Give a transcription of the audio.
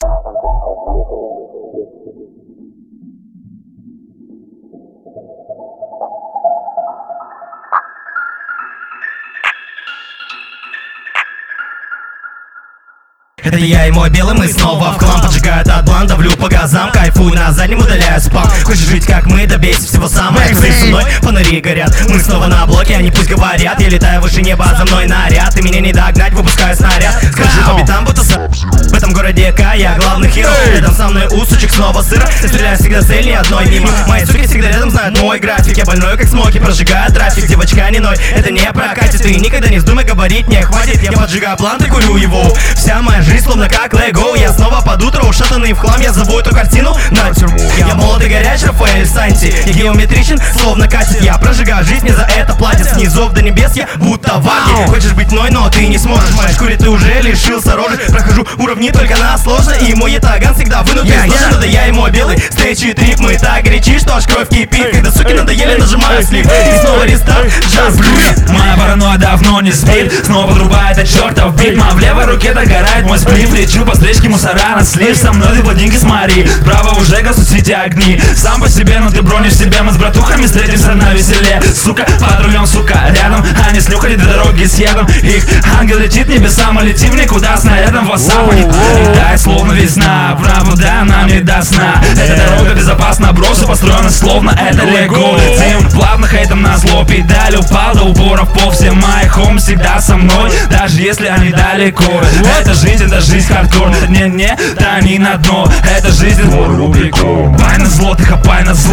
Это я и мой белый, мы снова в хлам. Поджигают от блан, давлю по газам. Кайфую на заднем, удаляю спам. Хочешь жить как мы, добейся всего сам. Эксы со мной, фонари горят. Мы снова на блоке, они пусть говорят. Я летаю выше неба, за мной наряд. Ты меня не догнать, выпускаю снаряд. Скажи по битам, будто в этом городе К я главный хиро. Рядом со мной у сучек снова сыро. Я стреляю всегда цель, ни одной мимо. Мои суки всегда рядом знают мой график. Я больной как смоки, прожигаю трафик. Девочка не ной, это не прокатит. Ты никогда не вздумай говорить, не хватит. Я поджигаю план, ты курю его. Вся моя жизнь словно как Лего. Я снова под утро ушатанный в хлам. Я зову эту картину на тюрьму. Я молод и горяч, Рафаэль Санти. Я геометричен, словно катит. Я прожигаю жизнь, мне за это платят. Снизов до небес я будто ваги. Хочешь быть мной, но ты не сможешь. В моей шкуре ты уже лишился рожи. Прохожу уровни только на сложно. И мой ятаган всегда вынут из ножа. Да я и мой белый встречи и трип. Мы так горячи, что аж кровь кипит. Когда суки надоели, нажимаю слив. И снова рестарт, джаз блюз. Моя паранойя давно не спит. Снова подрубает этот чертов бит. В левой руке догорает мой сплив. Лечу по встречке мусора на слив. Со мной ты плотненький смотри. Справа уже гаснут свети огни. Сам по себе, но ты бронишь себе. Мы с братухами встретимся на веселе. Сука, под рулем, сука, рядом. Они снюхали до дороги с ядом. Их ангел летит небеса. Мы летим никуда снарядом. WhatsApp не летает, словно весна. Правда нам не до сна. Эта дорога безопасна, бросы построены словно это Лего. Тем плавно хейтом на зло. Педаль упал до упора в пол. Все мои хом всегда со мной, даже если они далеко. Это жизнь хардкор. Не, да не на дно. Это жизнь, пай на зло, ты хапай на зло.